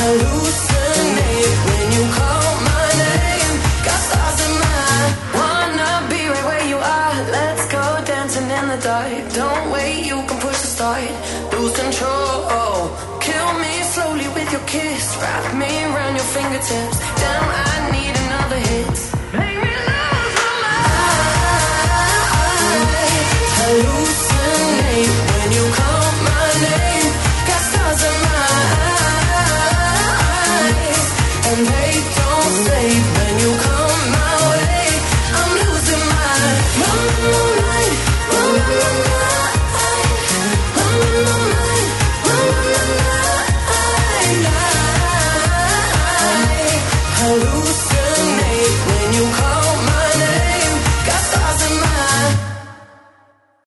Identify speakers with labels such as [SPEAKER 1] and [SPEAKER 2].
[SPEAKER 1] hallucinate when you call my name. Got stars in my eye, wanna be right where you are. Let's go dancing in the dark. Don't wait, you can push the start. Lose control, kill me slowly with your kiss. Wrap me around your fingertips. Damn, I need